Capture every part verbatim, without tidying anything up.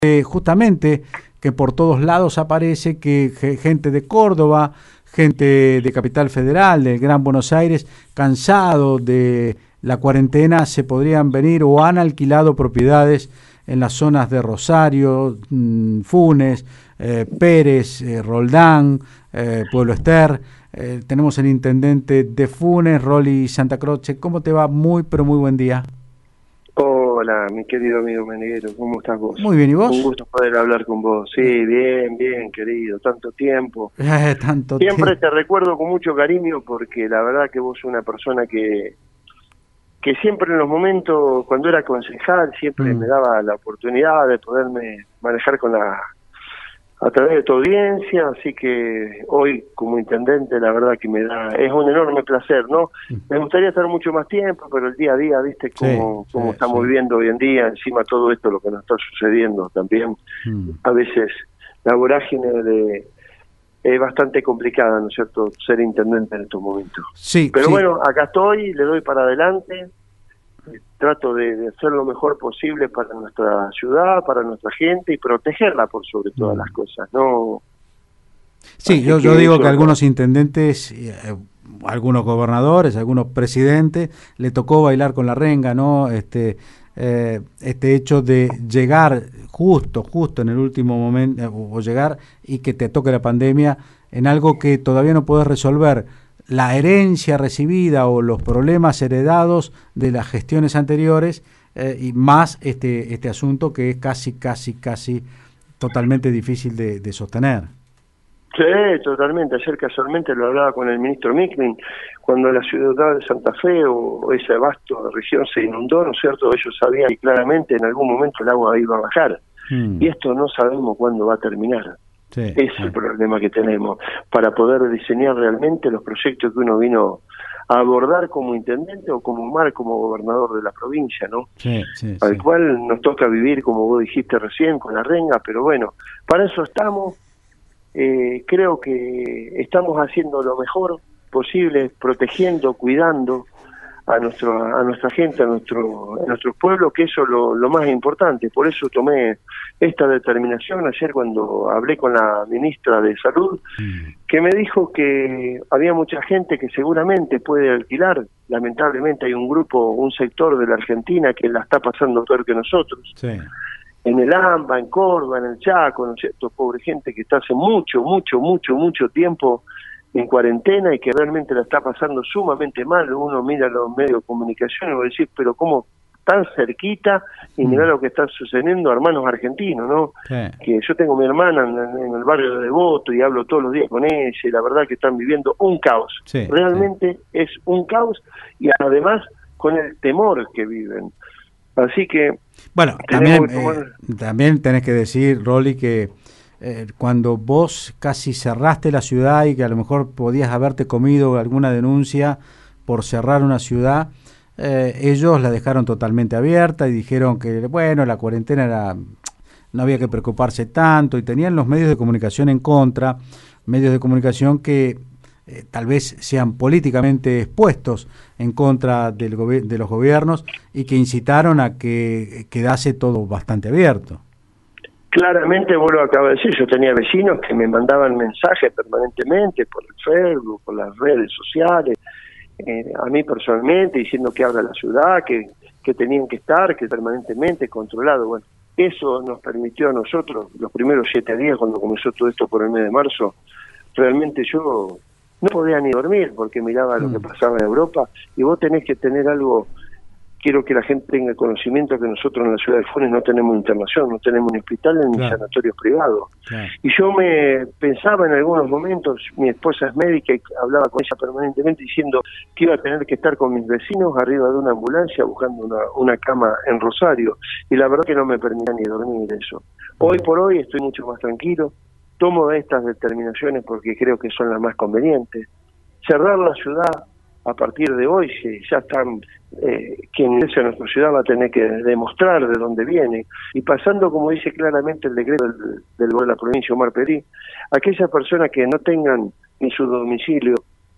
Eh, justamente que por todos lados aparece que ge- gente de Córdoba, gente de Capital Federal, del Gran Buenos Aires, cansado de la cuarentena, se podrían venir o han alquilado propiedades en las zonas de Rosario, mm, Funes, eh, Pérez, eh, Roldán, eh, Pueblo Ester. Eh, tenemos el intendente de Funes, Rolly Santa Croce. ¿Cómo te va? Muy, pero muy buen día. Hola, mi querido amigo Meneguero, ¿cómo estás vos? Muy bien, ¿y vos? Un gusto poder hablar con vos. Sí, bien, bien, querido, tanto tiempo. Eh, tanto Siempre tiempo. te recuerdo con mucho cariño porque la verdad que vos sos una persona que, que siempre en los momentos, cuando era concejal, siempre Mm. me daba la oportunidad de poderme manejar con la a través de tu audiencia, así que hoy como intendente la verdad que me da, es un enorme placer, ¿no? Me gustaría estar mucho más tiempo, pero el día a día, viste Sí, cómo, sí, cómo estamos sí. viviendo hoy en día, encima todo esto lo que nos está sucediendo también, Mm. a veces la vorágine de, es bastante complicada, ¿no es cierto?, ser intendente en estos momentos. Sí, Pero sí. bueno, acá estoy, le doy para adelante, trato de, de hacer lo mejor posible para nuestra ciudad, para nuestra gente y protegerla por sobre todas Mm. las cosas, ¿no? Sí, Así yo, yo que digo que eso, algunos intendentes, eh, algunos gobernadores, algunos presidentes, le tocó bailar con la renga, ¿no? Este, eh, este hecho de llegar justo, justo en el último momento, eh, o llegar y que te toque la pandemia en algo que todavía no puedes resolver. La herencia recibida o los problemas heredados de las gestiones anteriores, eh, y más este, este asunto que es casi, casi, casi totalmente difícil de, de sostener. sí, totalmente. Ayer casualmente lo hablaba con el ministro Micklin, cuando la ciudad de Santa Fe o esa vasto región se inundó, ¿no es cierto? Ellos sabían que claramente en algún momento el agua iba a bajar. Mm. Y esto no sabemos cuándo va a terminar. Sí, Es sí. el problema que tenemos para poder diseñar realmente los proyectos que uno vino a abordar como intendente o como mar, como gobernador de la provincia, ¿no? Sí, sí, Al sí. cual nos toca vivir, como vos dijiste recién, con la renga, pero bueno, para eso estamos. Eh, creo que estamos haciendo lo mejor posible, protegiendo, cuidando a nuestro a nuestra gente, a nuestro a nuestros pueblos, que eso es lo, lo más importante. Por eso tomé esta determinación ayer cuando hablé con la ministra de Salud, Mm. que me dijo que había mucha gente que seguramente puede alquilar. Lamentablemente hay un grupo, un sector de la Argentina que la está pasando peor que nosotros. Sí. En el AMBA, en Córdoba, en el Chaco, ¿no es cierto? Pobre gente que está hace mucho, mucho, mucho, mucho tiempo en cuarentena y que realmente la está pasando sumamente mal. Uno mira los medios de comunicación y va a decir, pero ¿cómo tan cerquita? Y mira Mm. lo que está sucediendo, hermanos argentinos, ¿no? Sí. Que yo tengo mi hermana en, en el barrio de Devoto y hablo todos los días con ella y la verdad que están viviendo un caos. Sí, Realmente es un caos y además con el temor que viven. Así que Bueno, tenemos también, que tomar... eh, también tenés que decir, Rolly, que eh, cuando vos casi cerraste la ciudad y que a lo mejor podías haberte comido alguna denuncia por cerrar una ciudad, eh, ellos la dejaron totalmente abierta y dijeron que, bueno, la cuarentena era, no había que preocuparse tanto y tenían los medios de comunicación en contra, medios de comunicación que eh, tal vez sean políticamente expuestos en contra del gobi- de los gobiernos y que incitaron a que quedase todo bastante abierto. Claramente, vos lo acabas de decir, yo tenía vecinos que me mandaban mensajes permanentemente por el Facebook, por las redes sociales, eh, a mí personalmente, diciendo que abra la ciudad, que, que tenían que estar, que permanentemente controlado. Bueno, eso nos permitió a nosotros, los primeros siete días, cuando comenzó todo esto por el mes de marzo, realmente yo no podía ni dormir porque miraba lo que pasaba en Europa, y vos tenés que tener algo. Quiero que la gente tenga conocimiento que nosotros en la ciudad de Funes no tenemos internación, no tenemos ni hospitales ni Claro. sanatorios privados. Claro. Y yo me pensaba en algunos momentos, mi esposa es médica y hablaba con ella permanentemente diciendo que iba a tener que estar con mis vecinos arriba de una ambulancia buscando una, una cama en Rosario. Y la verdad que no me permitía ni dormir eso. Hoy por hoy estoy mucho más tranquilo, tomo estas determinaciones porque creo que son las más convenientes. Cerrar la ciudad a partir de hoy, si ya están, eh, quien ingrese a nuestra ciudad va a tener que demostrar de dónde viene, y pasando, como dice claramente el decreto del, del de la provincia Omar Perí, aquellas personas que no tengan ni su domicilio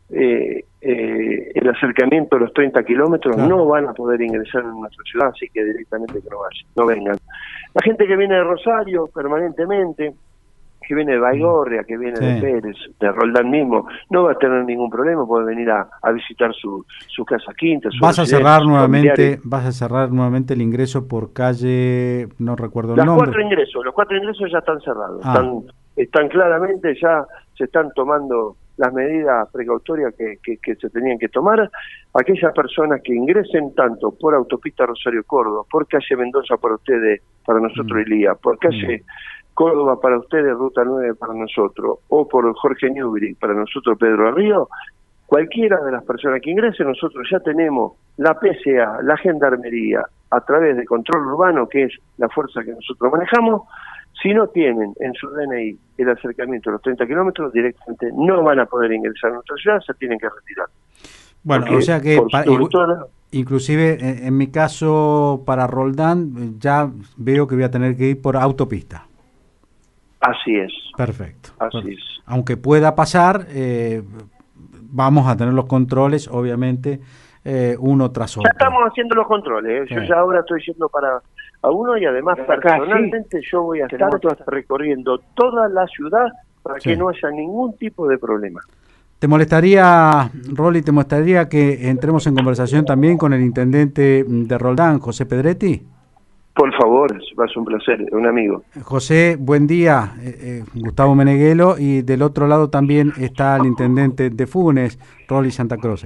eh, eh, el acercamiento a los treinta kilómetros, claro, no van a poder ingresar en nuestra ciudad, así que directamente que no vayan, no vengan. La gente que viene de Rosario permanentemente, que viene de Baigorria, que viene sí. de Pérez, de Roldán mismo, no va a tener ningún problema, puede venir a, a visitar su, su casa quinta. Su vas a cerrar nuevamente, vas a cerrar nuevamente el ingreso por calle, no recuerdo el Las nombre. cuatro ingresos, los cuatro ingresos ya están cerrados, Ah. están, están claramente, ya se están tomando las medidas precautorias que, que, que se tenían que tomar. Aquellas personas que ingresen tanto por autopista Rosario Córdoba, por calle Mendoza para ustedes, para nosotros mm. Elías, por calle mm. Córdoba para ustedes, Ruta nueve para nosotros, o por Jorge Newbery para nosotros, Pedro Río, cualquiera de las personas que ingresen, nosotros ya tenemos la P C A, la Gendarmería, a través de control urbano, que es la fuerza que nosotros manejamos. Si no tienen en su D N I el acercamiento a los treinta kilómetros, directamente no van a poder ingresar a nuestra ciudad, se tienen que retirar. Bueno, Porque, o sea que, para, toda... inclusive en, en mi caso, para Roldán, ya veo que voy a tener que ir por autopista. Así es. Perfecto. Así perfecto. es. Aunque pueda pasar, eh, vamos a tener los controles, obviamente, eh, uno tras otro. Ya estamos haciendo los controles. ¿eh? Yo sí. ya ahora estoy yendo para a uno y además acá, personalmente sí. yo voy a estar recorriendo toda la ciudad para sí. que no haya ningún tipo de problema. ¿Te molestaría, Rolly, te molestaría que entremos en conversación también con el intendente de Roldán, José Pedretti? Por favor, va a ser un placer, un amigo. José, buen día, eh, eh, Gustavo Meneghelo, y del otro lado también está el intendente de Funes, Rolly Santa Cruz.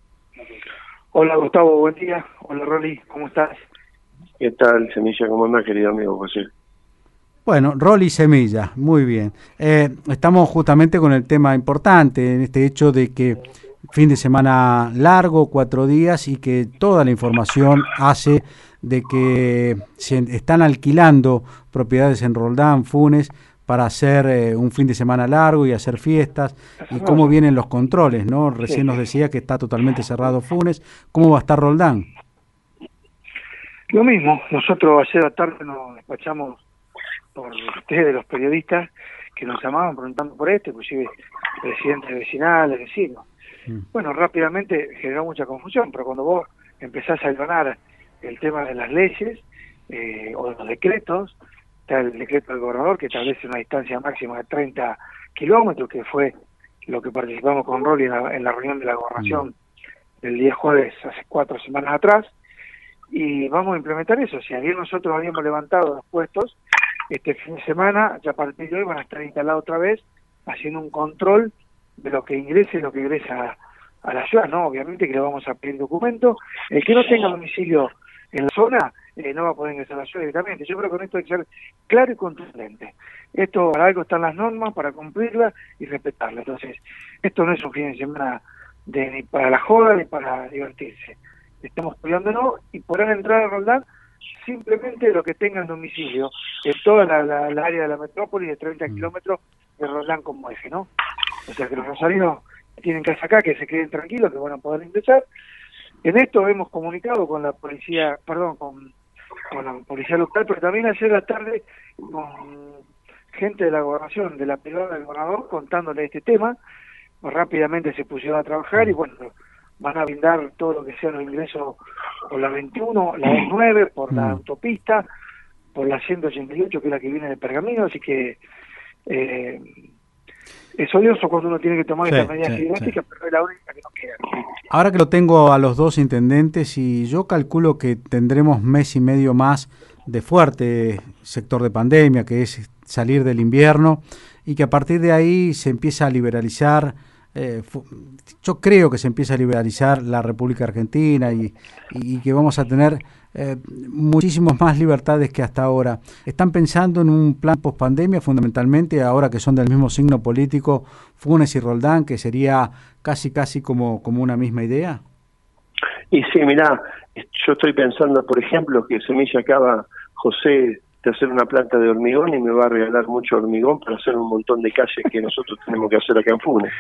Hola Gustavo, buen día. Hola Rolly, ¿cómo estás? ¿Qué tal, Semilla? ¿Cómo andás, querido amigo José? Bueno, Rolly Semilla, muy bien. Eh, estamos justamente con el tema importante, en este hecho de que fin de semana largo, cuatro días, y que toda la información hace de que se están alquilando propiedades en Roldán, Funes, para hacer eh, un fin de semana largo y hacer fiestas, y cómo vienen los controles, ¿no? Recién nos decía que está totalmente cerrado Funes. ¿Cómo va a estar Roldán? Lo mismo, nosotros ayer a la tarde nos despachamos por ustedes, los periodistas, que nos llamaban preguntando por esto, inclusive presidentes vecinales, vecinos. Mm. Bueno, rápidamente generó mucha confusión, pero cuando vos empezás a ganar el tema de las leyes eh, o de los decretos, está el decreto del gobernador que establece una distancia máxima de treinta kilómetros, que fue lo que participamos con Rolly en la, en la reunión de la gobernación mm. del día jueves hace cuatro semanas atrás, y vamos a implementar eso. Si ayer nosotros habíamos levantado los puestos, este fin de semana, ya a partir de hoy van a estar instalados otra vez, haciendo un control de lo que ingrese y lo que ingresa a, a la ciudad, ¿no? Obviamente que le vamos a pedir documento. El que no tenga domicilio en la zona eh, no va a poder ingresar a la ciudad directamente. Yo creo que con esto hay que ser claro y contundente. Esto, para algo están las normas, para cumplirlas y respetarlas. Entonces, esto no es un fin de semana de, ni para la joda ni para divertirse. Estamos cuidándonos y podrán entrar a Roldán simplemente los que tengan domicilio en toda la, la, la área de la metrópoli de treinta kilómetros de Roldán como eje, ¿no? O sea que los rosarinos tienen casa acá, que se queden tranquilos, que van a poder ingresar. En esto hemos comunicado con la policía, perdón, con, con la policía local, pero también ayer a la tarde con gente de la gobernación, de la privada del gobernador, contándole este tema. Pues rápidamente se pusieron a trabajar y bueno, van a brindar todo lo que sean los ingresos por la veintiuno, la nueve, por la autopista, por la ciento ochenta y ocho, que es la que viene de Pergamino, así que eh, es odioso cuando uno tiene que tomar sí, estas medidas sí, climáticas, sí. pero es la única que nos queda. Ahora que lo tengo a los dos intendentes, y yo calculo que tendremos mes y medio más de fuerte sector de pandemia, que es salir del invierno, y que a partir de ahí se empieza a liberalizar. Eh, yo creo que se empieza a liberalizar la República Argentina y, y que vamos a tener eh, muchísimas más libertades que hasta ahora. ¿Están pensando en un plan post-pandemia fundamentalmente, ahora que son del mismo signo político, Funes y Roldán, que sería casi casi como, como una misma idea? Y sí, mirá, yo estoy pensando, por ejemplo, que Semilla acaba, José, de hacer una planta de hormigón y me va a regalar mucho hormigón para hacer un montón de calles que nosotros tenemos que hacer acá en Funes.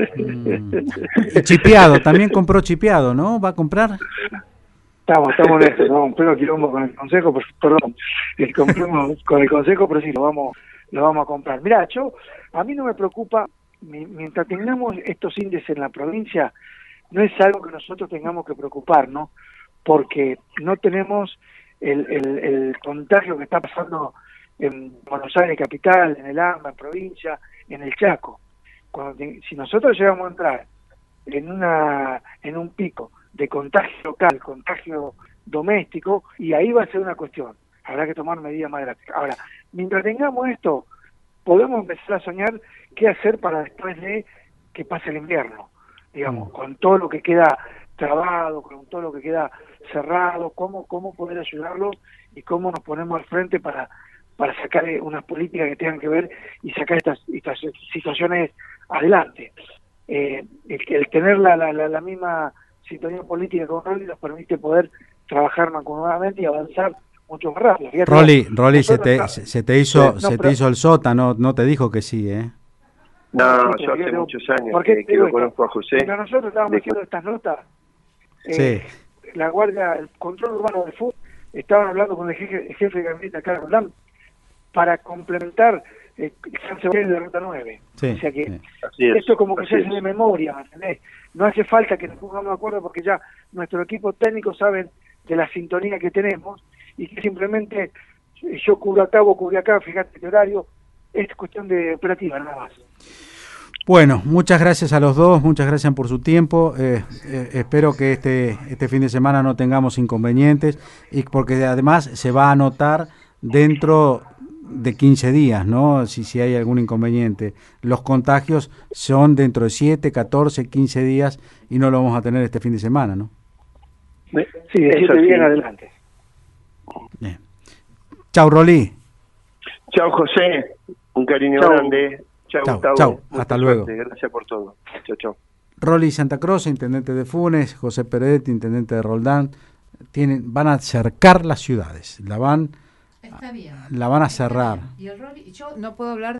Mm. Y chipeado, también compró chipeado, ¿no? ¿Va a comprar? Estamos, estamos en esto, ¿no? Pero quilombo con el consejo, pero, perdón, el compremos con el consejo, pero sí, lo vamos, lo vamos a comprar. Mirá, yo, a mí no me preocupa mi, mientras tengamos estos índices en la provincia, no es algo que nosotros tengamos que preocuparnos, porque no tenemos el, el, el contagio que está pasando en Buenos Aires capital, en el AMBA, en provincia, en el Chaco. Cuando te, si nosotros llegamos a entrar en una en un pico de contagio local, contagio doméstico, y ahí va a ser una cuestión, habrá que tomar medidas más drásticas. Ahora, mientras tengamos esto, podemos empezar a soñar qué hacer para después de que pase el invierno, digamos, mm. con todo lo que queda trabado, con todo lo que queda cerrado, cómo cómo poder ayudarlo y cómo nos ponemos al frente para para sacar unas políticas que tengan que ver y sacar estas, estas situaciones adelante. Eh, el, el tener la, la, la, la misma sintonía política con Rolly nos permite poder trabajar mancomunadamente y avanzar mucho más rápido. Fíjate, Rolly, Rolly se, te, está... se te hizo, sí, no, se pero... te hizo el sota, no, no te dijo que sí, ¿eh? No, no yo hace digo, muchos años que, que lo conozco a José. Cuando nosotros estábamos de... haciendo estas notas, eh, sí. la Guardia, el Control Urbano del Fútbol, estaban hablando con el jefe, el jefe de gabinete acá, Roland, para complementar eh, San Sebastián de la Ruta nueve. Sí, o sea que sí. es. Esto como que se hace de memoria, ¿me entendés? No hace falta que nos pongamos de acuerdo porque ya nuestro equipo técnico sabe de la sintonía que tenemos y que simplemente yo cubro acá, vos cubrí acá, fíjate el horario, es cuestión de operativa, nada más. Bueno, muchas gracias a los dos, muchas gracias por su tiempo. Eh, eh, espero que este, este fin de semana no tengamos inconvenientes y porque además se va a anotar dentro de quince días, ¿no? Si, si hay algún inconveniente. Los contagios son dentro de siete, catorce, quince días y no lo vamos a tener este fin de semana, ¿no? Sí, de siete días en adelante. Bien. Chau, Rolly. Chau, José. Un cariño chau. grande. Chau, chau Gustavo. Chau. Hasta luego. Suerte. Gracias por todo. Chau, chau. Rolly Santa Cruz, intendente de Funes, José Peredetti, intendente de Roldán, tienen, van a cercar las ciudades, la van, Está bien. la van a cerrar. Y el Rolly, yo no puedo hablar